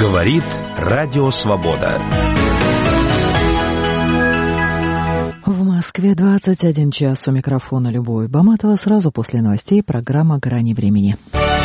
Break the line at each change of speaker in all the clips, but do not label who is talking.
Говорит Радио Свобода.
В Москве 21 час. У микрофона Любовь Баматова. Сразу после новостей программа «Грани времени».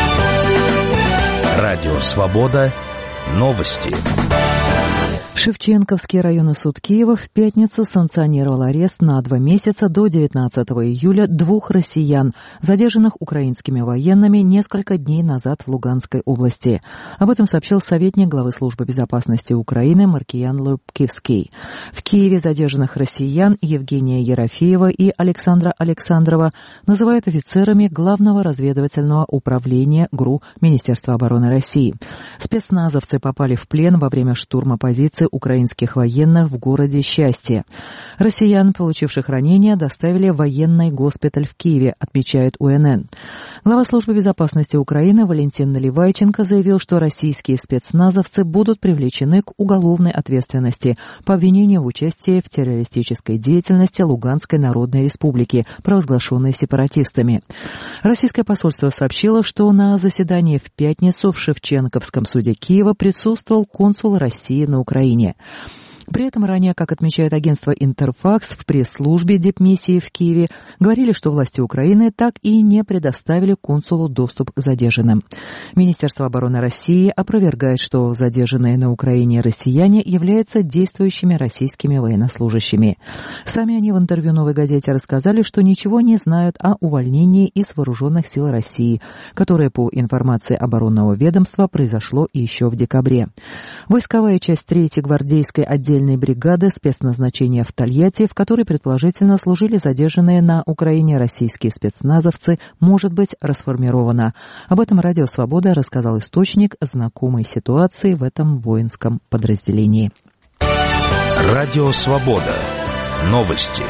Радио Свобода. Новости.
Шевченковский районный суд Киева в пятницу санкционировал арест на 2 месяца до 19 июля 2 россиян, задержанных украинскими военными несколько дней назад в Луганской области. Об этом сообщил советник главы Службы безопасности Украины Маркиян Лубківський. В Киеве задержанных россиян Евгения Ерофеева и Александра Александрова называют офицерами Главного разведывательного управления ГРУ Министерства обороны России. Спецназовцы попали в плен во время штурма позиций украинских военных в городе Счастье. Россиян, получивших ранения, доставили в военный госпиталь в Киеве, отмечает УНН. Глава Службы безопасности Украины Валентин Наливайченко заявил, что российские спецназовцы будут привлечены к уголовной ответственности по обвинению в участии в террористической деятельности Луганской Народной Республики, провозглашенной сепаратистами. Российское посольство сообщило, что на заседании в пятницу в Шевченковском суде Киева присутствовал консул России на Украине. При этом ранее, как отмечает агентство «Интерфакс», в пресс-службе дипмиссии в Киеве говорили, что власти Украины так и не предоставили консулу доступ к задержанным. Министерство обороны России опровергает, что задержанные на Украине россияне являются действующими российскими военнослужащими. Сами они в интервью «Новой газете» рассказали, что ничего не знают о увольнении из вооруженных сил России, которое, по информации оборонного ведомства, произошло еще в декабре. Войсковая часть 3-й гвардейской отдельной бригады спецназначения в Тольятти, в которой, предположительно, служили задержанные на Украине российские спецназовцы, может быть расформирована. Об этом Радио Свобода рассказал источник знакомой ситуации в этом воинском подразделении.
Радио Свобода. Новости.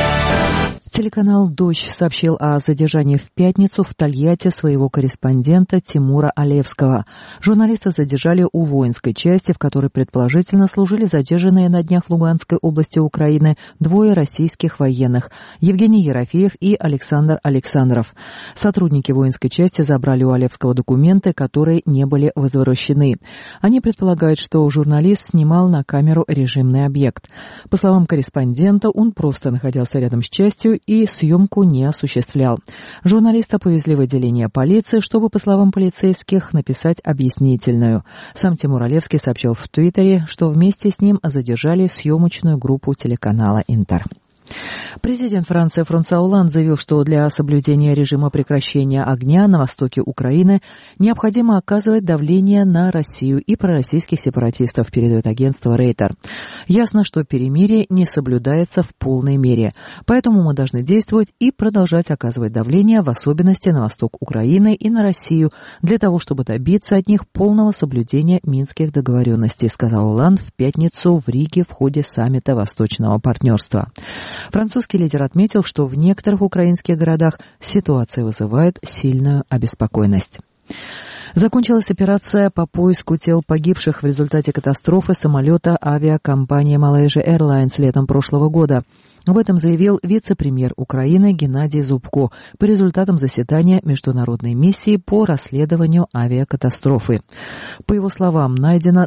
Телеканал «Дождь» сообщил о задержании в пятницу в Тольятти своего корреспондента Тимура Алевского. Журналиста задержали у воинской части, в которой предположительно служили задержанные на днях в Луганской области Украины 2 российских военных – Евгений Ерофеев и Александр Александров. Сотрудники воинской части забрали у Алевского документы, которые не были возвращены. Они предполагают, что журналист снимал на камеру режимный объект. По словам корреспондента, он просто находился рядом с частью и съемку не осуществлял. Журналиста повезли в отделение полиции, чтобы, по словам полицейских, написать объяснительную. Сам Тимур Алевский сообщил в Твиттере, что вместе с ним задержали съемочную группу телеканала «Интер». Президент Франции Франсуа Олланд заявил, что для соблюдения режима прекращения огня на востоке Украины необходимо оказывать давление на Россию и пророссийских сепаратистов, передает агентство Рейтер. Ясно, что перемирие не соблюдается в полной мере, поэтому мы должны действовать и продолжать оказывать давление, в особенности на восток Украины и на Россию, для того, чтобы добиться от них полного соблюдения минских договоренностей, сказал Олланд в пятницу в Риге в ходе саммита Восточного партнерства. Французский лидер отметил, что в некоторых украинских городах ситуация вызывает сильную обеспокоенность. Закончилась операция по поиску тел погибших в результате катастрофы самолета авиакомпании Malaysia Airlines летом прошлого года. Об этом заявил вице-премьер Украины Геннадий Зубко по результатам заседания Международной миссии по расследованию авиакатастрофы. По его словам, найдено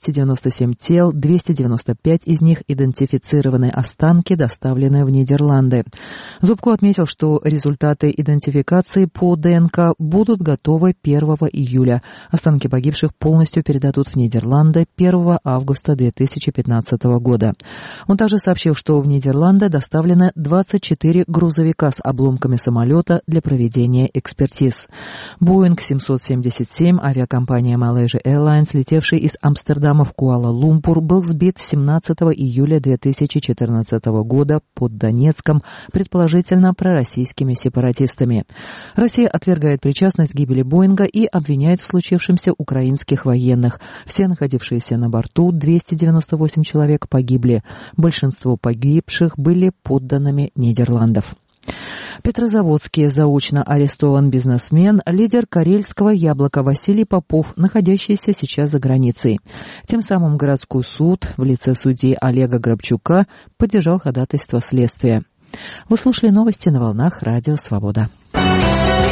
297 тел, 295 из них идентифицированы, останки доставлены в Нидерланды. Зубко отметил, что результаты идентификации по ДНК будут готовы 1 июля. Останки погибших полностью передадут в Нидерланды 1 августа 2015 года. Он также сообщил, что в Нидерланды доставлено 24 грузовика с обломками самолета для проведения экспертиз. Boeing 777, авиакомпания Malaysia Airlines, летевший из Амстердама в Куала-Лумпур, был сбит 17 июля 2014 года под Донецком, предположительно пророссийскими сепаратистами. Россия отвергает причастность к гибели Боинга и обвиняет в случившемся украинских военных. Все находившиеся на борту, 298 человек, погибли. Большинство погибших были подданными Нидерландов. В Петрозаводске заочно арестован бизнесмен, лидер карельского яблока Василий Попов, находящийся сейчас за границей. Тем самым городской суд в лице судьи Олега Грабчука поддержал ходатайство следствия. Вы слушали новости на волнах Радио Свобода.